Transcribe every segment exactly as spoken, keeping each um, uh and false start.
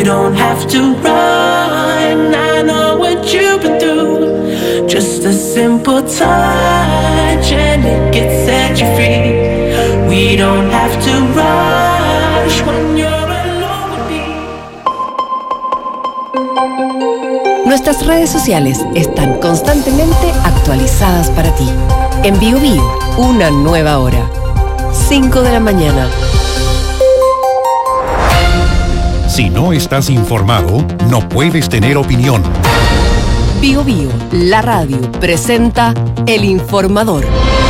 You don't have to run, I know what you've been through. Just a simple touch and it can set you free. We don't have to rush when you're alone with me. Nuestras redes sociales están constantemente actualizadas para ti. En Bio Bio, una nueva hora. cinco de la mañana. Si no estás informado, no puedes tener opinión. Bio Bio, la radio, presenta El Informador.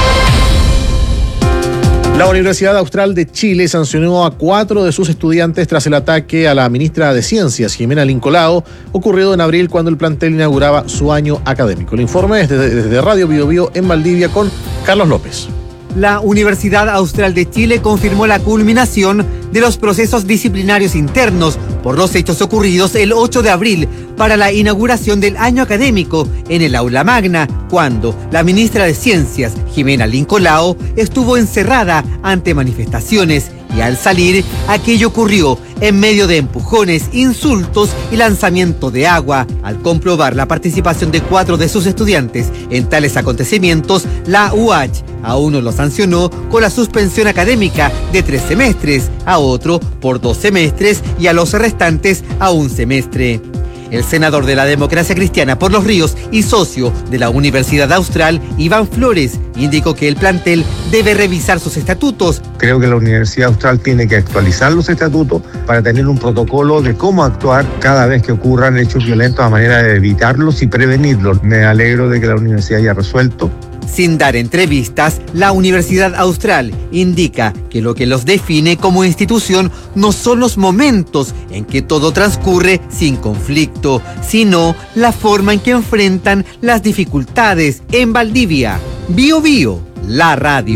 La Universidad Austral de Chile sancionó a cuatro de sus estudiantes tras el ataque a la ministra de Ciencias, Jimena Lincolao, ocurrido en abril cuando el plantel inauguraba su año académico. El informe es desde, desde Radio Bio Bio en Valdivia con Carlos López. La Universidad Austral de Chile confirmó la culminación de los procesos disciplinarios internos por los hechos ocurridos el ocho de abril para la inauguración del año académico en el aula magna, cuando la ministra de Ciencias, Jimena Lincolao, estuvo encerrada ante manifestaciones y al salir, aquello ocurrió en medio de empujones, insultos y lanzamiento de agua. Al comprobar la participación de cuatro de sus estudiantes en tales acontecimientos, la U H a uno lo sancionó con la suspensión académica de tres semestres, a otro por dos semestres y a los restantes a un semestre. El senador de la Democracia Cristiana por Los Ríos y socio de la Universidad Austral, Iván Flores, indicó que el plantel debe revisar sus estatutos. Creo que la Universidad Austral tiene que actualizar los estatutos para tener un protocolo de cómo actuar cada vez que ocurran hechos violentos a manera de evitarlos y prevenirlos. Me alegro de que la universidad haya resuelto. Sin dar entrevistas, la Universidad Austral indica que lo que los define como institución no son los momentos en que todo transcurre sin conflicto, sino la forma en que enfrentan las dificultades. En Valdivia, Bio Bio, la radio.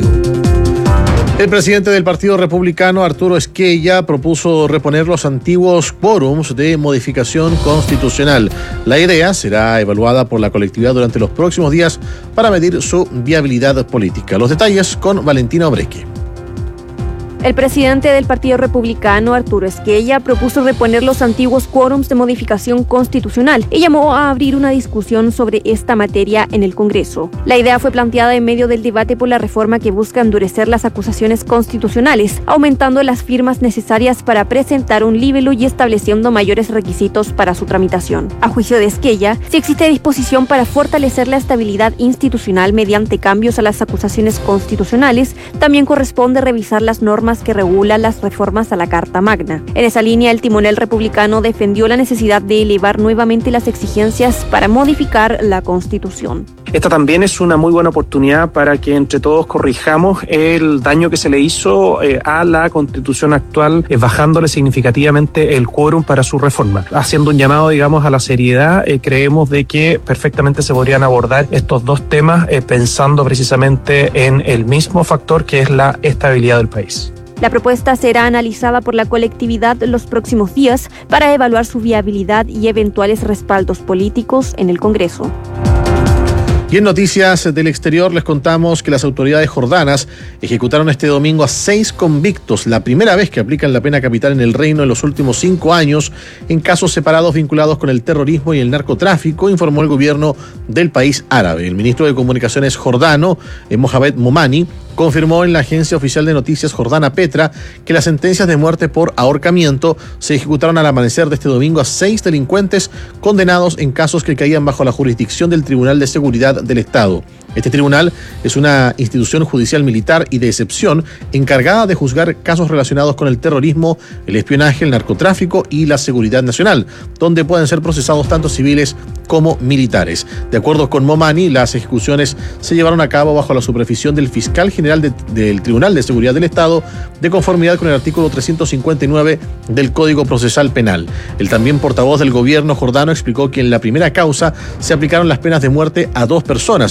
El presidente del Partido Republicano, Arturo Esquella, propuso reponer los antiguos quórums de modificación constitucional. La idea será evaluada por la colectividad durante los próximos días para medir su viabilidad política. Los detalles con Valentina Obreque. El presidente del Partido Republicano, Arturo Esquella, propuso reponer los antiguos quórums de modificación constitucional y llamó a abrir una discusión sobre esta materia en el Congreso. La idea fue planteada en medio del debate por la reforma que busca endurecer las acusaciones constitucionales, aumentando las firmas necesarias para presentar un libelo y estableciendo mayores requisitos para su tramitación. A juicio de Esquella, si existe disposición para fortalecer la estabilidad institucional mediante cambios a las acusaciones constitucionales, también corresponde revisar las normas que regulan las reformas a la Carta Magna. En esa línea, el timonel republicano defendió la necesidad de elevar nuevamente las exigencias para modificar la Constitución. Esta también es una muy buena oportunidad para que entre todos corrijamos el daño que se le hizo eh, a la Constitución actual, eh, bajándole significativamente el quórum para su reforma. Haciendo un llamado, digamos, a la seriedad, eh, creemos de que perfectamente se podrían abordar estos dos temas eh, pensando precisamente en el mismo factor que es la estabilidad del país. La propuesta será analizada por la colectividad los próximos días para evaluar su viabilidad y eventuales respaldos políticos en el Congreso. Y en noticias del exterior les contamos que las autoridades jordanas ejecutaron este domingo a seis convictos, la primera vez que aplican la pena capital en el reino en los últimos cinco años, en casos separados vinculados con el terrorismo y el narcotráfico, informó el gobierno del país árabe. El ministro de Comunicaciones jordano, Mohamed Momani, confirmó en la agencia oficial de noticias jordana Petra que las sentencias de muerte por ahorcamiento se ejecutaron al amanecer de este domingo a seis delincuentes condenados en casos que caían bajo la jurisdicción del Tribunal de Seguridad del Estado. Este tribunal es una institución judicial militar y de excepción encargada de juzgar casos relacionados con el terrorismo, el espionaje, el narcotráfico y la seguridad nacional, donde pueden ser procesados tanto civiles como militares. De acuerdo con Momani, las ejecuciones se llevaron a cabo bajo la supervisión del fiscal general de, del Tribunal de Seguridad del Estado, de conformidad con el artículo trescientos cincuenta y nueve del Código Procesal Penal. El también portavoz del gobierno jordano explicó que en la primera causa se aplicaron las penas de muerte a dos personas identificadas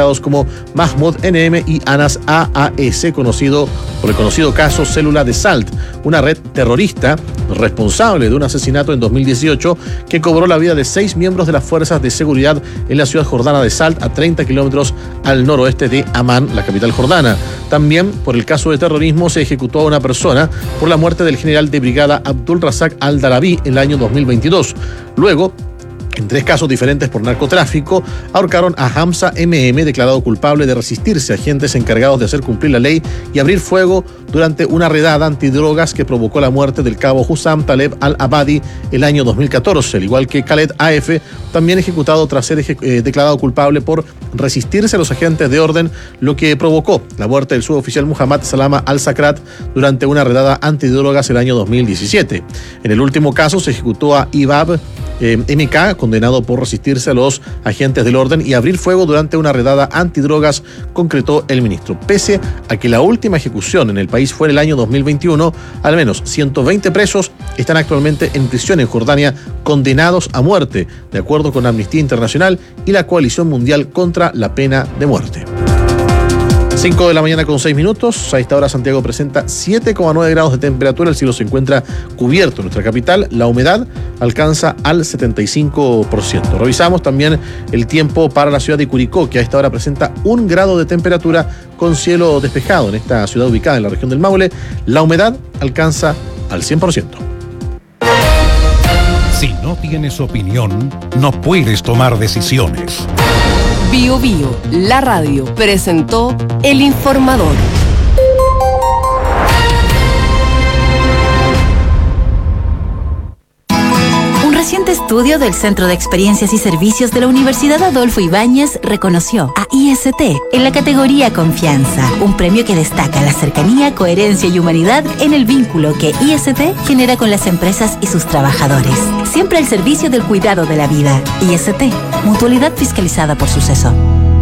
identificados como Mahmoud N M y Anas A A S, conocido por el conocido caso Célula de Salt, una red terrorista responsable de un asesinato en dos mil dieciocho que cobró la vida de seis miembros de las fuerzas de seguridad en la ciudad jordana de Salt, a treinta kilómetros al noroeste de Amán, la capital jordana. También por el caso de terrorismo se ejecutó a una persona por la muerte del general de brigada Abdul Razak al-Darabi en el año dos mil veintidós. Luego, en tres casos diferentes por narcotráfico, ahorcaron a Hamza M M, declarado culpable de resistirse a agentes encargados de hacer cumplir la ley y abrir fuego durante una redada antidrogas que provocó la muerte del cabo Hussam Taleb al-Abadi el año dos mil catorce, al igual que Khaled A F, también ejecutado tras ser eje- eh, declarado culpable por resistirse a los agentes de orden, lo que provocó la muerte del suboficial Muhammad Salama al-Sakrat durante una redada antidrogas el año dos mil diecisiete. En el último caso se ejecutó a Ibab Eh, M K, condenado por resistirse a los agentes del orden y abrir fuego durante una redada antidrogas, concretó el ministro. Pese a que la última ejecución en el país fue en el año dos mil veintiuno, al menos ciento veinte presos están actualmente en prisión en Jordania, condenados a muerte, de acuerdo con Amnistía Internacional y la Coalición Mundial contra la Pena de Muerte. cinco de la mañana con seis minutos. A esta hora Santiago presenta siete coma nueve grados de temperatura. El cielo se encuentra cubierto en nuestra capital. La humedad alcanza al setenta y cinco por ciento. Revisamos también el tiempo para la ciudad de Curicó, que a esta hora presenta un grado de temperatura con cielo despejado en esta ciudad ubicada en la región del Maule. La humedad alcanza al cien por ciento. Si no tienes opinión, no puedes tomar decisiones. Bio Bio, la radio, presentó El Informador. Un reciente estudio del Centro de Experiencias y Servicios de la Universidad Adolfo Ibáñez reconoció a I S T en la categoría Confianza, un premio que destaca la cercanía, coherencia y humanidad en el vínculo que I S T genera con las empresas y sus trabajadores. Siempre al servicio del cuidado de la vida. I S T, mutualidad fiscalizada por Suceso.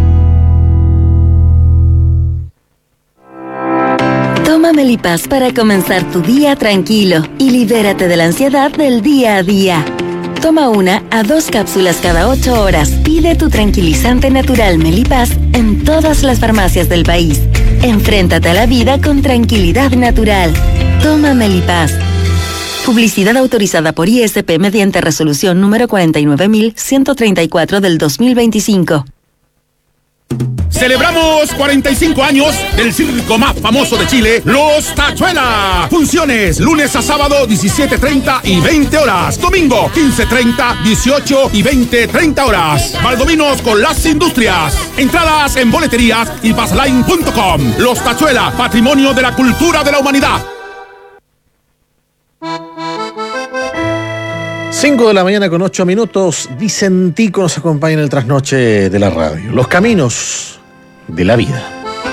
Toma Melipaz para comenzar tu día tranquilo y libérate de la ansiedad del día a día. Toma una a dos cápsulas cada ocho horas. Pide tu tranquilizante natural Melipaz en todas las farmacias del país. Enfréntate a la vida con tranquilidad natural. Toma Melipaz. Publicidad autorizada por I S P mediante resolución número cuarenta y nueve mil ciento treinta y cuatro del dos mil veinticinco. Celebramos cuarenta y cinco años del circo más famoso de Chile, Los Tachuela. Funciones lunes a sábado diecisiete treinta y veinte horas. Domingo quince treinta, dieciocho y veinte treinta horas. Valdominos con las industrias. Entradas en boleterías y passline punto com. Los Tachuela, patrimonio de la cultura de la humanidad. cinco de la mañana con ocho minutos. Vicentico nos acompaña en el trasnoche de la radio. Los caminos de la vida.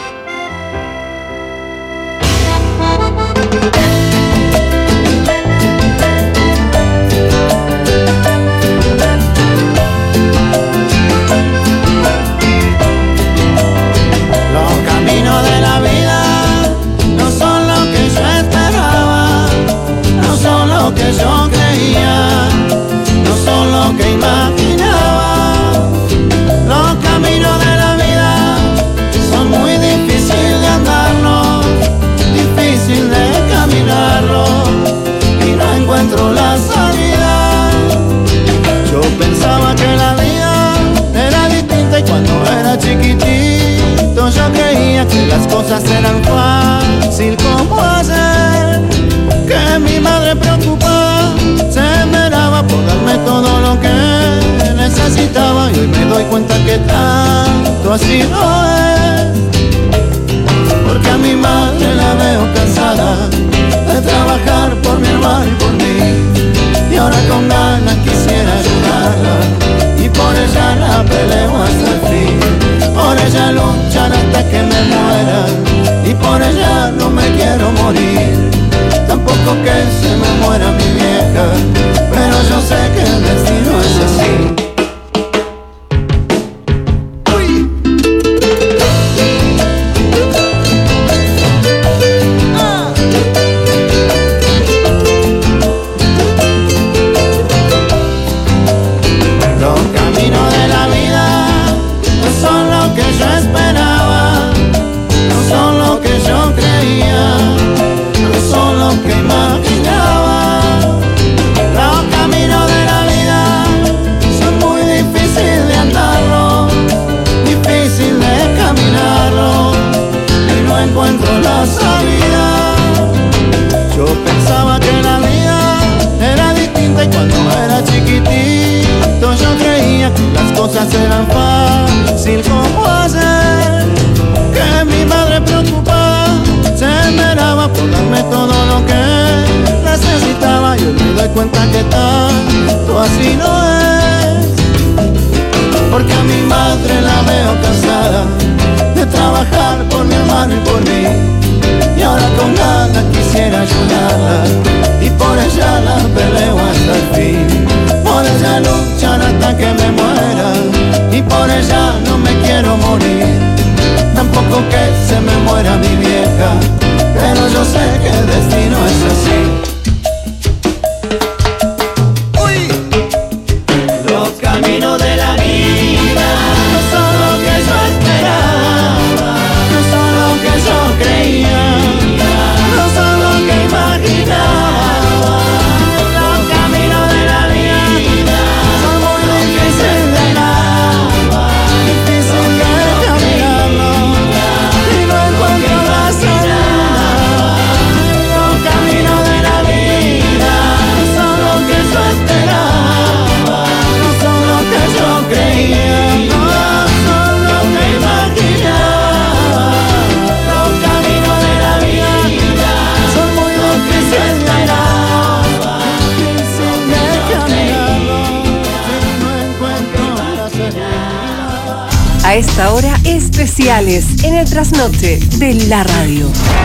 Los caminos de la vida no son lo que yo esperaba, no son lo que yo creía, no son lo que imaginaba. Los caminos de la vida son muy difíciles de andarlos, difícil de caminarlos, y no encuentro la salida. Yo pensaba que la vida era distinta y cuando era chiquitito yo creía que las cosas eran fácil como hacer, que mi madre preocupada se esmeraba por darme todo lo que necesitaba, y hoy me doy cuenta que tanto así no es, porque a mi madre la veo cansada de trabajar por mi hermano y por mí, y ahora con ganas quisiera ayudarla, y por ella la peleo hasta el fin, por ella luchar hasta que me muera, y por ella no me quiero morir, tampoco que se me muera mi vieja, pero yo sé que el destino es así. que tanto así no es, porque a mi madre la veo cansada de trabajar por mi hermano y por mí, y ahora con ganas quisiera ayudarla, y por ella la peleo hasta el fin, por ella luchar hasta que me muera, y por ella no me quiero morir, tampoco que se me muera mi vieja, pero yo sé que el destino es así. Uy. Los caminos de la vida no son lo que yo esperaba, no son lo que yo creía, no son lo que imaginaba. Los caminos de la vida son muy difíciles de nada, difícil de caminarlo y no encuentro la salida. Los caminos de la vida no son lo que yo esperaba, no son lo que yo creía, no son lo que imaginaba. Los caminos de la vida son muy difíciles de nada, difícil de caminarlo y no encuentro la salida. A esta hora, especiales en el trasnoche de la radio.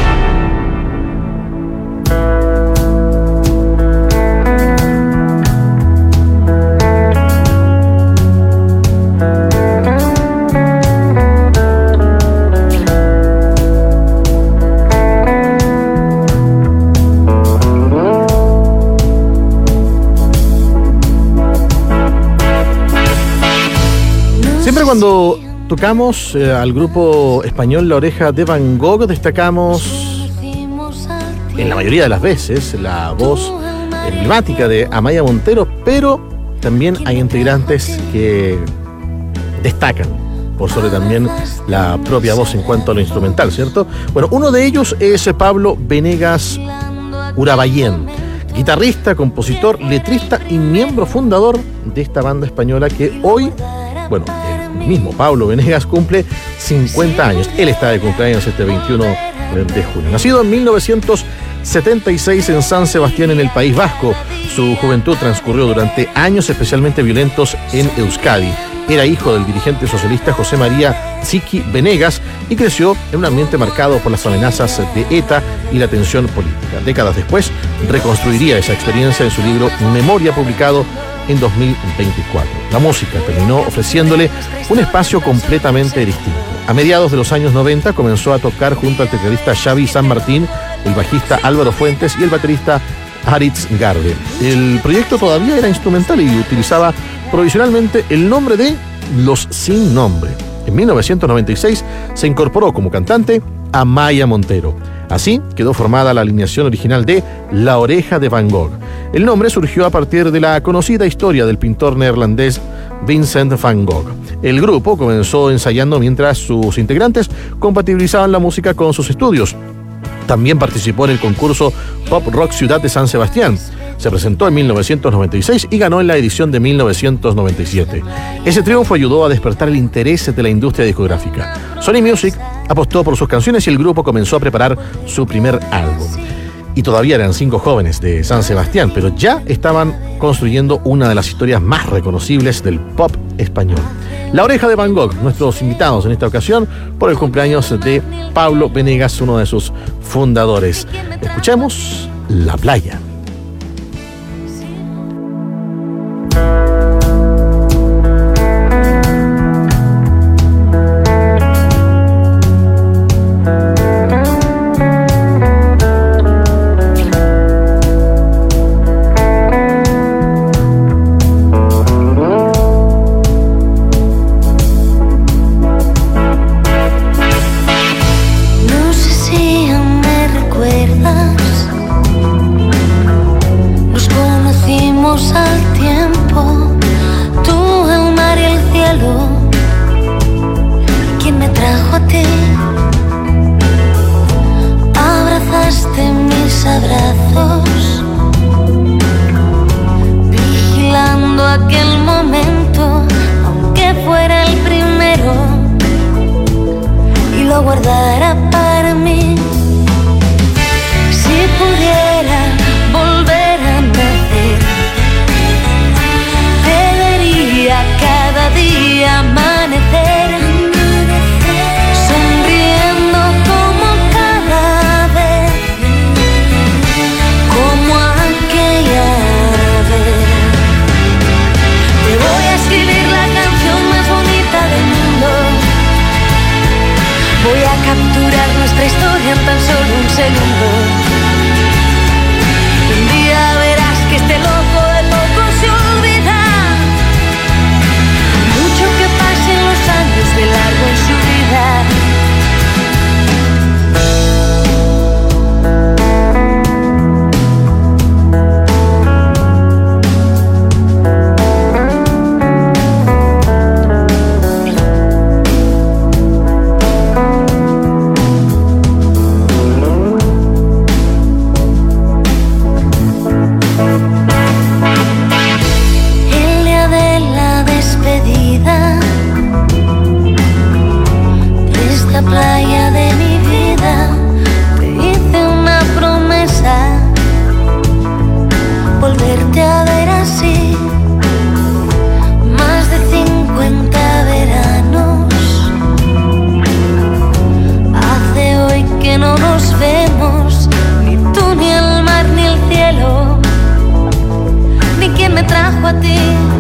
Siempre cuando tocamos eh, al grupo español La Oreja de Van Gogh, destacamos en la mayoría de las veces la voz emblemática de Amaya Montero, pero también hay integrantes que destacan por sobre también la propia voz en cuanto a lo instrumental, ¿cierto? Bueno, uno de ellos es Pablo Venegas Urabayén, guitarrista, compositor, letrista y miembro fundador de esta banda española que hoy, bueno, el mismo Pablo Venegas cumple cincuenta años. Él está de cumpleaños este veintiuno de junio. Nacido en mil novecientos setenta y seis en San Sebastián, en el País Vasco, su juventud transcurrió durante años especialmente violentos en Euskadi. Era hijo del dirigente socialista José María Txiki Venegas y creció en un ambiente marcado por las amenazas de ETA y la tensión política. Décadas después, reconstruiría esa experiencia en su libro Memoria, publicado en dos mil veinticuatro. La música terminó ofreciéndole un espacio completamente distinto. A mediados de los años noventa comenzó a tocar junto al tecladista Xavi San Martín, el bajista Álvaro Fuentes y el baterista Aritz Garde. El proyecto todavía era instrumental y utilizaba provisionalmente el nombre de Los Sin Nombre. En mil novecientos noventa y seis se incorporó como cantante Amaya Montero. Así quedó formada la alineación original de La Oreja de Van Gogh. El nombre surgió a partir de la conocida historia del pintor neerlandés Vincent van Gogh. El grupo comenzó ensayando mientras sus integrantes compatibilizaban la música con sus estudios. También participó en el concurso Pop Rock Ciudad de San Sebastián. Se presentó en mil novecientos noventa y seis y ganó en la edición de mil novecientos noventa y siete. Ese triunfo ayudó a despertar el interés de la industria discográfica. Sony Music apostó por sus canciones y el grupo comenzó a preparar su primer álbum. Y todavía eran cinco jóvenes de San Sebastián, pero ya estaban construyendo una de las historias más reconocibles del pop español. La Oreja de Van Gogh, nuestros invitados en esta ocasión por el cumpleaños de Pablo Venegas, uno de sus fundadores. Escuchemos La Playa. dejo a ti.